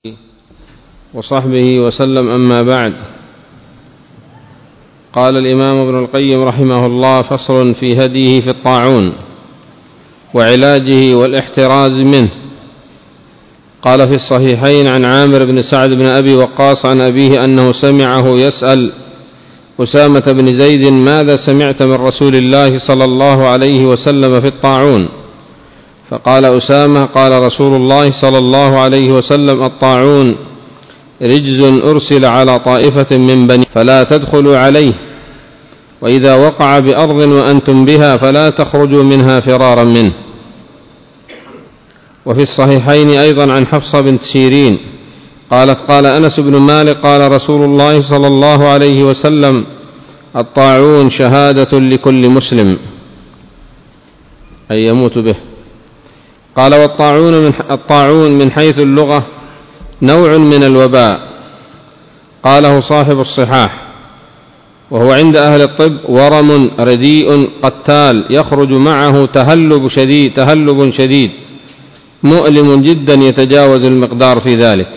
وصحبه وسلم. أما بعد، قال الإمام ابن القيم رحمه الله: فصل في هديه في الطاعون وعلاجه والاحتراز منه. قال في الصحيحين عن عامر بن سعد بن أبي وقاص عن أبيه أنه سمعه يسأل أسامة بن زيد: ماذا سمعت من رسول الله صلى الله عليه وسلم في الطاعون؟ فقال أسامة: قال رسول الله صلى الله عليه وسلم: الطاعون رجز أرسل على طائفة من بني فلا تدخلوا عليه، وإذا وقع بأرض وأنتم بها فلا تخرجوا منها فرارا منه. وفي الصحيحين أيضا عن حفصة بنت سيرين قالت: قال أنس بن مالك: قال رسول الله صلى الله عليه وسلم: الطاعون شهادة لكل مسلم، أي يموت به. قال: والطاعون من حيث اللغة نوع من الوباء، قاله صاحب الصحاح، وهو عند أهل الطب ورم رديء قتال يخرج معه تهلب شديد مؤلم جدا يتجاوز المقدار في ذلك.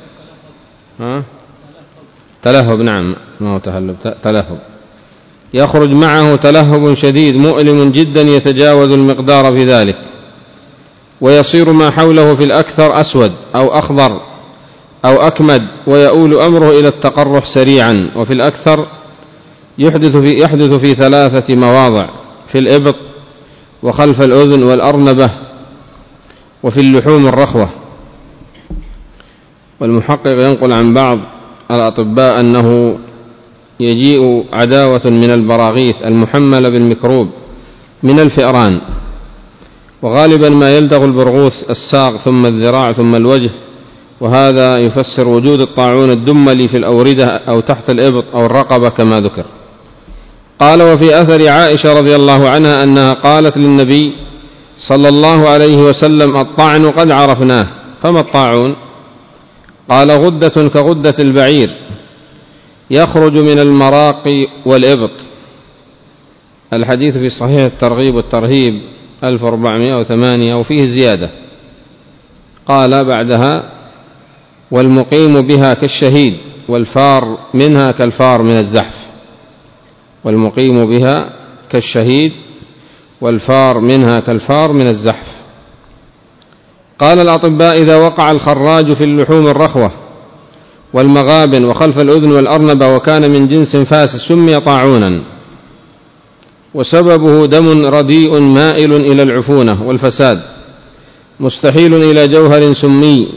تلهب، نعم، ما هو تهلب، تلهب. يخرج معه تلهب شديد مؤلم جدا يتجاوز المقدار في ذلك، ويصير ما حوله في الأكثر أسود أو أخضر أو أكمد، ويؤول أمره إلى التقرح سريعا. وفي الأكثر يحدث في 3 مواضع: في الإبط وخلف الأذن والأرنبة وفي اللحوم الرخوة. والمحقق ينقل عن بعض الأطباء أنه يجيء عداوة من البراغيث المحملة بالميكروب من الفئران، وغالبا ما يلدغ البرغوث الساق ثم الذراع ثم الوجه، وهذا يفسر وجود الطاعون الدملي في الأوردة أو تحت الإبط أو الرقبة كما ذكر. قال: وفي أثر عائشة رضي الله عنها أنها قالت للنبي صلى الله عليه وسلم: الطعن قد عرفناه، فما الطاعون؟ قال: غدة كغدة البعير يخرج من المراق والإبط. الحديث في صحيح الترغيب والترهيب 1408 وفيه زيادة. قال بعدها: والمقيم بها كالشهيد والفار منها كالفار من الزحف. والمقيم بها كالشهيد والفار منها كالفار من الزحف. قال الأطباء: إذا وقع الخراج في اللحوم الرخوة والمغابن وخلف الأذن والأرنبة وكان من جنس فاسد سمي طاعونا، وسببه دم رديء مائل إلى العفونة والفساد مستحيل إلى جوهر سمي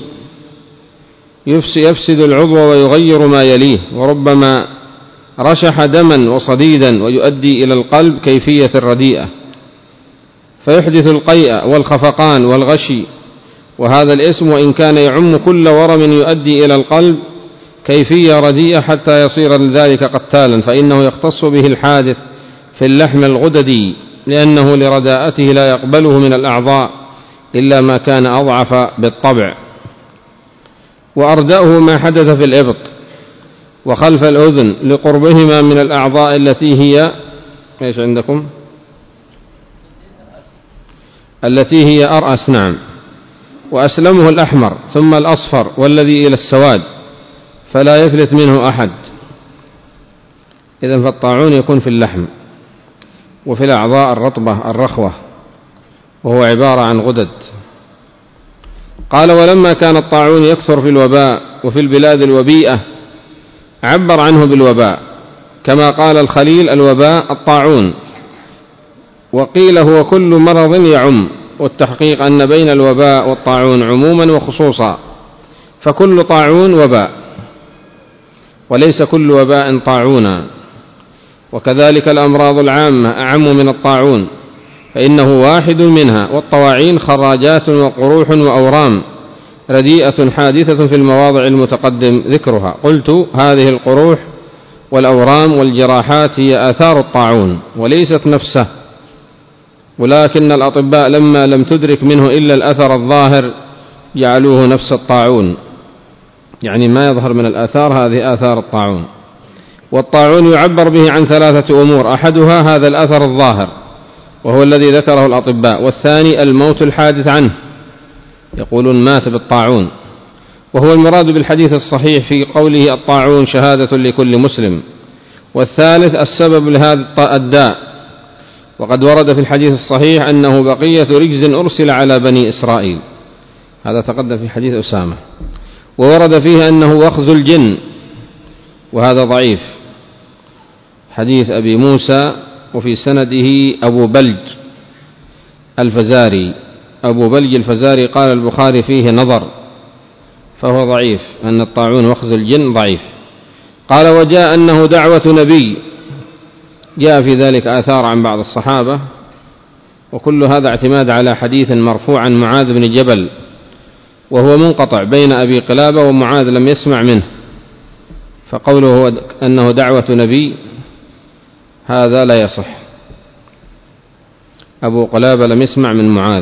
يفسد العضو ويغير ما يليه، وربما رشح دما وصديدا ويؤدي إلى القلب كيفية رديئة فيحدث القيء والخفقان والغشي. وهذا الاسم وإن كان يعم كل ورم يؤدي إلى القلب كيفية رديئة حتى يصير لذلك قتالا، فإنه يختص به الحادث في اللحم الغددي، لأنه لرداءته لا يقبله من الأعضاء إلا ما كان أضعف بالطبع. وأردأه ما حدث في الإبط وخلف الأذن لقربهما من الأعضاء التي هي إيش عندكم؟ التي هي أرأس، نعم. وأسلمه الأحمر ثم الأصفر والذي إلى السواد فلا يفلت منه أحد. إذن فالطاعون يكون في اللحم وفي الأعضاء الرطبة الرخوة، وهو عبارة عن غدد. قال: ولما كان الطاعون يكثر في الوباء وفي البلاد الوبيئة عبر عنه بالوباء، كما قال الخليل: الوباء الطاعون. وقيل هو كل مرض يعم، والتحقيق أن بين الوباء والطاعون عموما وخصوصا، فكل طاعون وباء وليس كل وباء طاعونا. وكذلك الأمراض العامة أعم من الطاعون، فإنه واحد منها. والطواعين خراجات وقروح وأورام رديئة حادثة في المواضع المتقدم ذكرها. قلت: هذه القروح والأورام والجراحات هي آثار الطاعون وليست نفسه، ولكن الأطباء لما لم تدرك منه إلا الأثر الظاهر جعلوه نفس الطاعون، يعني ما يظهر من الآثار هذه آثار الطاعون. والطاعون يعبر به عن 3 أمور: أحدها هذا الأثر الظاهر وهو الذي ذكره الأطباء، والثاني الموت الحادث عنه، يقولون مات بالطاعون، وهو المراد بالحديث الصحيح في قوله الطاعون شهادة لكل مسلم. والثالث السبب لهذا الداء، وقد ورد في الحديث الصحيح أنه بقية رجز أرسل على بني إسرائيل، هذا تقدم في حديث أسامة. وورد فيه أنه وخز الجن، وهذا ضعيف، حديث أبي موسى، وفي سنده أبو بلج الفزاري. أبو بلج الفزاري قال البخاري فيه نظر، فهو ضعيف، أن الطاعون وخز الجن ضعيف. قال وجاء أنه دعوة نبي، جاء في ذلك آثار عن بعض الصحابة، وكل هذا اعتماد على حديث مرفوع عن معاذ بن جبل، وهو منقطع بين أبي قلابة ومعاذ لم يسمع منه، فقوله أنه دعوة نبي هذا لا يصح، أبو قلابة لم يسمع من معاذ.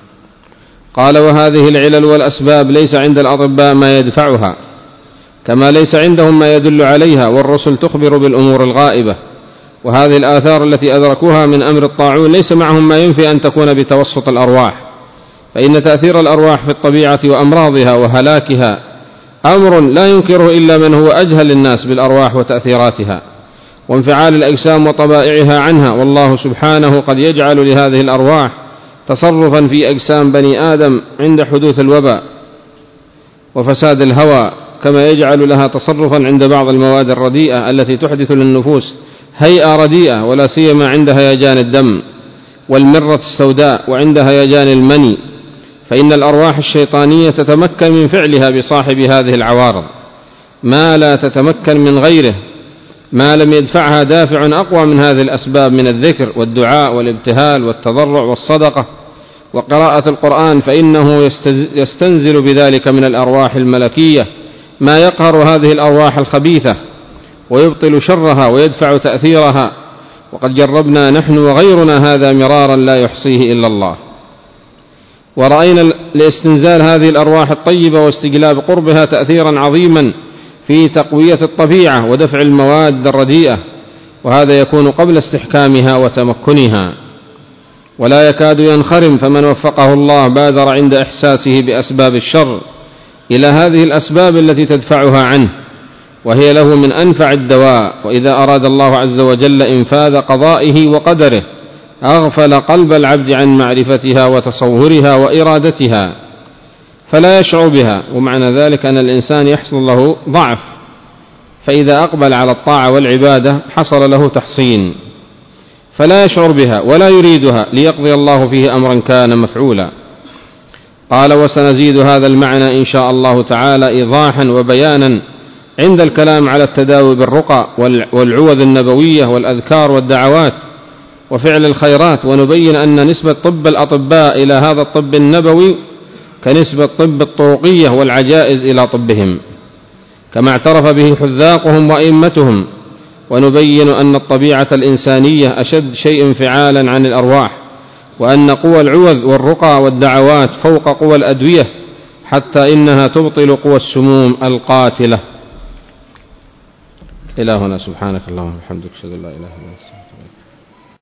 قال وهذه العلل والأسباب ليس عند الأطباء ما يدفعها، كما ليس عندهم ما يدل عليها، والرسل تخبر بالأمور الغائبة. وهذه الآثار التي أدركوها من أمر الطاعون ليس معهم ما ينفي أن تكون بتوسط الأرواح، فإن تأثير الأرواح في الطبيعة وأمراضها وهلاكها أمر لا ينكره إلا من هو أجهل الناس بالأرواح وتأثيراتها وانفعال الأجسام وطبائعها عنها. والله سبحانه قد يجعل لهذه الأرواح تصرفا في أجسام بني آدم عند حدوث الوباء وفساد الهوى، كما يجعل لها تصرفا عند بعض المواد الرديئة التي تحدث للنفوس هيئة رديئة، ولا سيما عند هيجان الدم والمرة السوداء وعند هيجان المني، فإن الأرواح الشيطانية تتمكن من فعلها بصاحب هذه العوارض ما لا تتمكن من غيره، ما لم يدفعها دافع أقوى من هذه الأسباب من الذكر والدعاء والابتهال والتضرع والصدقة وقراءة القرآن، فإنه يستنزل بذلك من الأرواح الملكية ما يقهر هذه الأرواح الخبيثة ويبطل شرها ويدفع تأثيرها. وقد جربنا نحن وغيرنا هذا مرارا لا يحصيه إلا الله، ورأينا لاستنزال هذه الأرواح الطيبة واستجلاب قربها تأثيرا عظيما في تقوية الطبيعة ودفع المواد الرديئة، وهذا يكون قبل استحكامها وتمكنها، ولا يكاد ينخرم. فمن وفقه الله بادر عند إحساسه بأسباب الشر إلى هذه الأسباب التي تدفعها عنه، وهي له من أنفع الدواء. وإذا أراد الله عز وجل إنفاذ قضائه وقدره أغفل قلب العبد عن معرفتها وتصورها وإرادتها فلا يشعر بها، ومعنى ذلك أن الإنسان يحصل له ضعف، فإذا أقبل على الطاعة والعبادة حصل له تحصين فلا يشعر بها ولا يريدها ليقضي الله فيه أمرا كان مفعولا. قال وسنزيد هذا المعنى إن شاء الله تعالى إيضاحا وبيانا عند الكلام على التداوي بالرقى والعوذ النبوية والأذكار والدعوات وفعل الخيرات، ونبين أن نسبة طب الأطباء إلى هذا الطب النبوي كنسبة طب الطرقية والعجائز إلى طبهم، كما اعترف به حذاقهم وأئمتهم. ونبين أن الطبيعة الإنسانية أشد شيء انفعالا عن الأرواح، وأن قوى العوذ والرقى والدعوات فوق قوى الأدوية، حتى إنها تبطل قوى السموم القاتلة. إلهنا سبحانك اللهم وبحمدك أشهد أن لا إله إلا أنت.